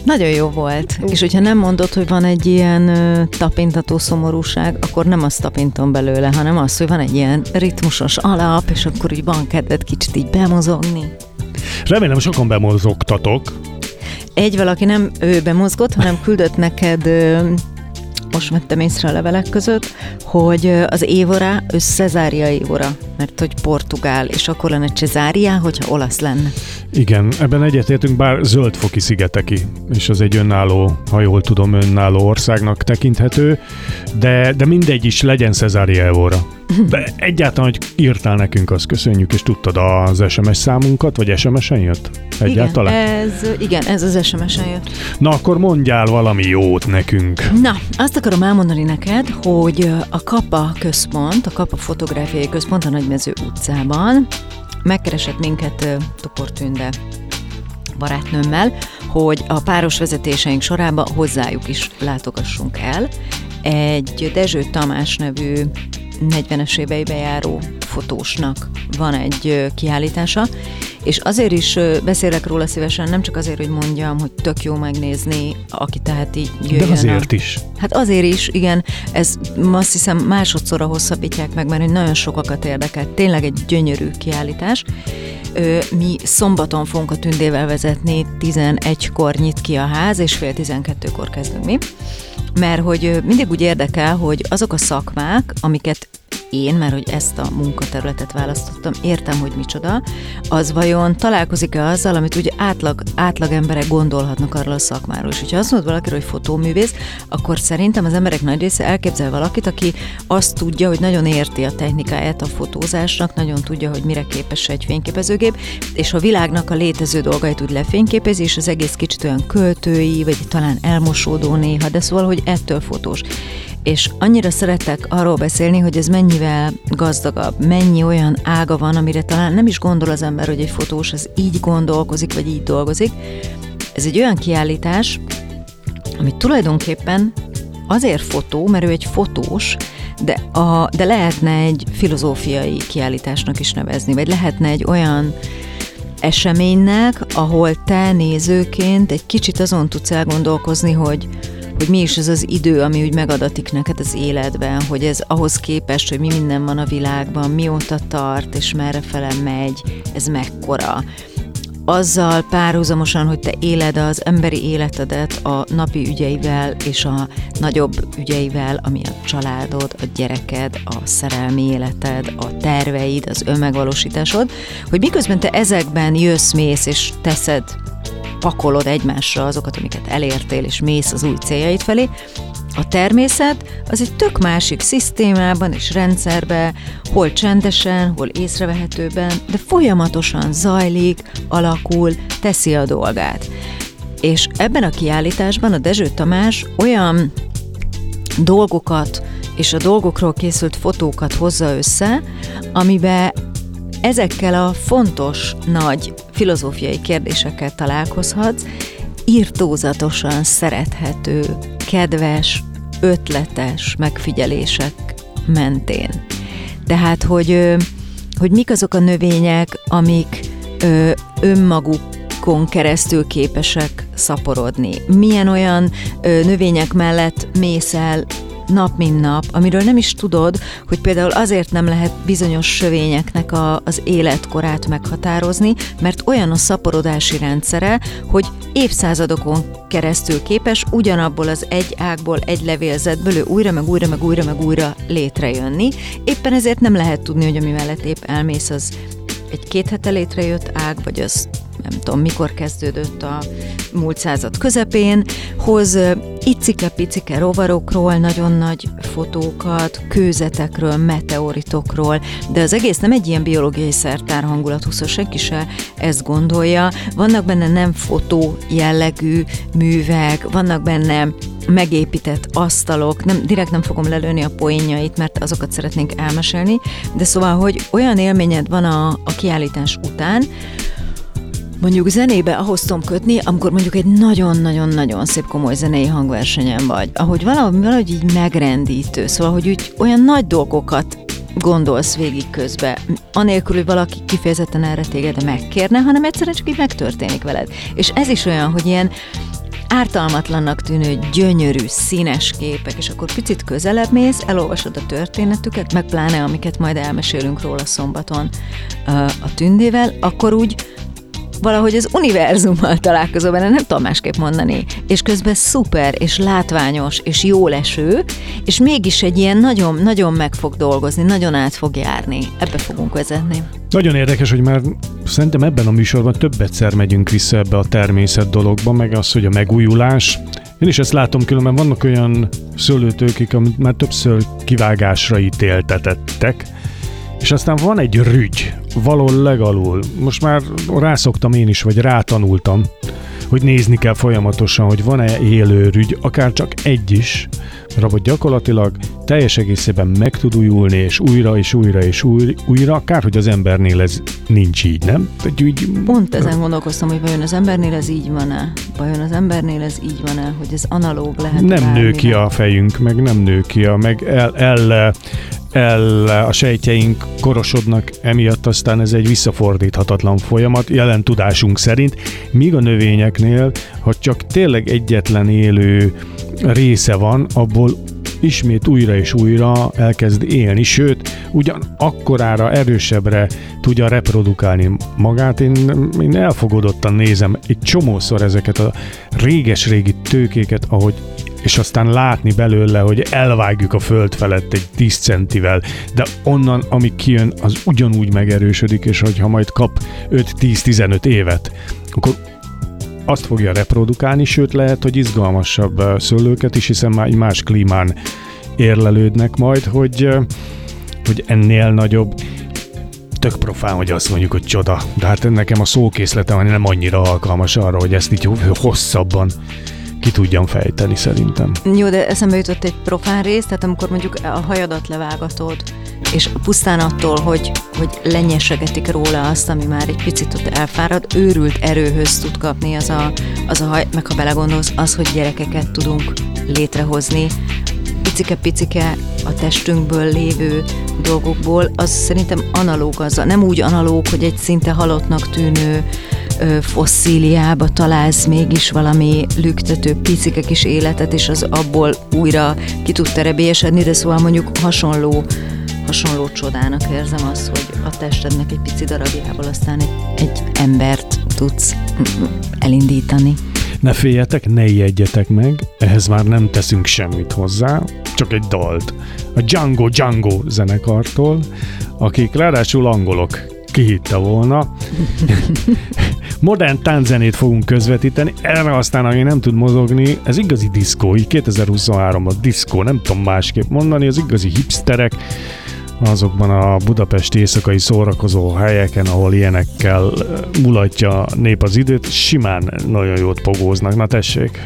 Nagyon jó volt. És hogyha nem mondod, hogy van egy ilyen tapintató szomorúság, akkor nem azt tapintom belőle, hanem az, hogy van egy ilyen ritmusos alap, és akkor így van kedved kicsit így bemozogni. Remélem sokan bemozogtatok. Egy valaki nem ő bemozgott, hanem küldött neked, most vettem észre a levelek között, hogy az Évora, ő Cesária Évora, mert hogy portugál, és akkor lenne Cesária, hogyha olasz lenne. Igen, ebben egyetértünk, bár Zöld-foki szigeteki, és az egy önálló, ha jól tudom, önálló országnak tekinthető, de mindegy is, legyen Cesária Évora. De egyáltalán, hogy írtál nekünk, azt köszönjük, és tudtad az SMS számunkat, vagy SMS-en jött? Egyáltalán? Igen, ez az SMS-en jött. Na, akkor mondjál valami jót nekünk. Na, azt akarom elmondani neked, hogy a Kappa központ, a Kappa fotográfiai központ a Nagymező utcában megkeresett minket Topor Tünde barátnőmmel, hogy a páros vezetéseink sorában hozzájuk is látogassunk el. Egy Dezső Tamás nevű 40-es éveibe járó fotósnak van egy kiállítása, és azért is beszélek róla szívesen, nem csak azért, hogy mondjam, hogy tök jó megnézni, aki tehát így jöjjön. De azért is. Hát azért is, igen, ez azt hiszem másodszorra hosszabbítják meg, mert nagyon sokakat érdekel. Tényleg egy gyönyörű kiállítás. Mi szombaton fogunk a Tündével vezetni, 11-kor nyit ki a ház, és fél 12-kor kezdünk mi. Mert hogy mindig úgy érdekel, hogy azok a szakmák, amiket én, mert hogy ezt a munkaterületet választottam, értem, hogy micsoda, az vajon találkozik-e azzal, amit ugye átlag emberek gondolhatnak arról a szakmáról. És hogyha azt mondod valakiről, hogy fotóművész, akkor szerintem az emberek nagy része elképzel valakit, aki azt tudja, hogy nagyon érti a technikáját a fotózásnak, nagyon tudja, hogy mire képes egy fényképezőgép, és a világnak a létező dolgait úgy lefényképezi, és az egész kicsit olyan költői, vagy talán elmosódó néha, de szóval, hogy ettől fotós. És annyira szeretek arról beszélni, hogy ez mennyivel gazdagabb, mennyi olyan ága van, amire talán nem is gondol az ember, hogy egy fotós az így gondolkozik, vagy így dolgozik. Ez egy olyan kiállítás, ami tulajdonképpen azért fotó, mert ő egy fotós, de lehetne egy filozófiai kiállításnak is nevezni, vagy lehetne egy olyan eseménynek, ahol te nézőként egy kicsit azon tudsz elgondolkozni, hogy mi is ez az idő, ami úgy megadatik neked az életben, hogy ez ahhoz képest, hogy mi minden van a világban, mióta tart, és merrefele megy, ez mekkora. Azzal párhuzamosan, hogy te éled az emberi életedet a napi ügyeivel és a nagyobb ügyeivel, ami a családod, a gyereked, a szerelmi életed, a terveid, az önmegvalósításod, hogy miközben te ezekben jössz-mész és teszed, pakolod egymásra azokat, amiket elértél, és mész az új céljaid felé, a természet az egy tök másik szisztémában és rendszerben, hol csendesen, hol észrevehetőben, de folyamatosan zajlik, alakul, teszi a dolgát. És ebben a kiállításban a Dezső Tamás olyan dolgokat és a dolgokról készült fotókat hozza össze, amiben ezekkel a fontos, nagy filozófiai kérdésekkel találkozhatsz, irtózatosan szerethető, kedves, ötletes megfigyelések mentén. Tehát, hogy mik azok a növények, amik önmagukon keresztül képesek szaporodni. Milyen olyan növények mellett mész el nap mint nap, amiről nem is tudod, hogy például azért nem lehet bizonyos sövényeknek az életkorát meghatározni, mert olyan a szaporodási rendszere, hogy évszázadokon keresztül képes ugyanabból az egy ágból, egy levélzetből ő újra létrejönni. Éppen ezért nem lehet tudni, hogy ami mellett épp elmész, az egy 2 hete létrejött ág, vagy az nem tudom, mikor kezdődött a múlt század közepén, hoz icike-picike rovarokról, nagyon nagy fotókat, kőzetekről, meteoritokról, de az egész nem egy ilyen biológiai szertár hangulatú, szóval senki se ezt gondolja. Vannak benne nem fotó jellegű művek, vannak benne megépített asztalok, direkt nem fogom lelőni a poénjait, mert azokat szeretnénk elmesélni, de szóval, hogy olyan élményed van a kiállítás után, mondjuk zenébe ahhoz tudom kötni, amikor mondjuk egy nagyon-nagyon-nagyon szép komoly zenei hangversenyen vagy, ahogy valahogy így megrendítő, szóval, hogy úgy olyan nagy dolgokat gondolsz végig közben, anélkül, hogy valaki kifejezetten erre téged megkérne, hanem egyszerűen csak így megtörténik veled. És ez is olyan, hogy ilyen ártalmatlannak tűnő, gyönyörű, színes képek, és akkor picit közelebb mész, elolvasod a történetüket, meg pláne amiket majd elmesélünk róla szombaton a Tündével, akkor úgy valahogy az univerzummal találkozol benne, nem tudom másképp mondani, és közben szuper, és látványos, és jóleső, és mégis egy ilyen nagyon, nagyon meg fog dolgozni, nagyon át fog járni. Ebbe fogunk vezetni. Nagyon érdekes, hogy már szerintem ebben a műsorban többetszer megyünk vissza ebbe a természet dologba, meg az, hogy a megújulás. Én is ezt látom, különben vannak olyan szőlőtőkék, amit már többször kivágásra ítéltetettek, és aztán van egy rügy, valahol legalul. Most már rászoktam én is, vagy rátanultam, hogy nézni kell folyamatosan, hogy van-e élő rügy, akár csak egy is, mert abban gyakorlatilag teljes egészében meg tud újulni, és újra, és újra, és újra, akár hogy az embernél ez nincs így, nem? Pont ezen gondolkoztam, hogy vajon az embernél ez így van-e? Vajon az embernél ez így van-e, hogy ez analóg lehet? Nem nő ki a fejünk, meg nem nő ki meg a sejtjeink korosodnak, emiatt aztán ez egy visszafordíthatatlan folyamat, jelen tudásunk szerint, míg a növényeknél, ha csak tényleg egyetlen élő része van, abból ismét újra és újra elkezd élni, sőt, ugyan akkorára erősebbre tudja reprodukálni magát. Én elfogadottan nézem egy csomószor ezeket a réges-régi tőkéket, ahogy és aztán látni belőle, hogy elvágjuk a föld felett egy 10 centivel, de onnan, ami kijön, az ugyanúgy megerősödik, és hogyha majd kap 5-10-15 évet, akkor azt fogja reprodukálni, sőt lehet, hogy izgalmasabb szőlőket is, hiszen már egy más klímán érlelődnek majd, hogy ennél nagyobb. Tök profán, hogy azt mondjuk, hogy csoda, de hát nekem a szókészletem nem annyira alkalmas arra, hogy ezt így hosszabban ki tudjam fejteni szerintem. Jó, de eszembe jutott egy profán rész, tehát amikor mondjuk a hajadat levágatod, és pusztán attól, hogy lenyesegetik róla azt, ami már egy picit ott elfárad, őrült erőhöz tud kapni az a haj, meg ha belegondolsz, az, hogy gyerekeket tudunk létrehozni, picike-picike a testünkből lévő dolgokból, az szerintem analóg azzal. Nem úgy analóg, hogy egy szinte halottnak tűnő fosszíliába találsz mégis valami lüktető picike kis életet, és az abból újra ki tud terebélyesedni, de szóval mondjuk hasonló csodának érzem azt, hogy a testednek egy pici darabjából aztán egy embert tudsz elindítani. Ne féljetek, ne ijedjetek meg, ehhez már nem teszünk semmit hozzá, csak egy dalt. A Django zenekartól, akik ráadásul angolok, ki hitte volna. Modern tánczenét fogunk közvetíteni, erre aztán, aki nem tud mozogni, ez igazi diszkó, így 2023-ban diszkó, nem tudom másképp mondani, az igazi hipsterek, azokban a budapesti éjszakai szórakozó helyeken, ahol ilyenekkel mulatja a nép az időt, simán nagyon jót pogóznak. Na tessék!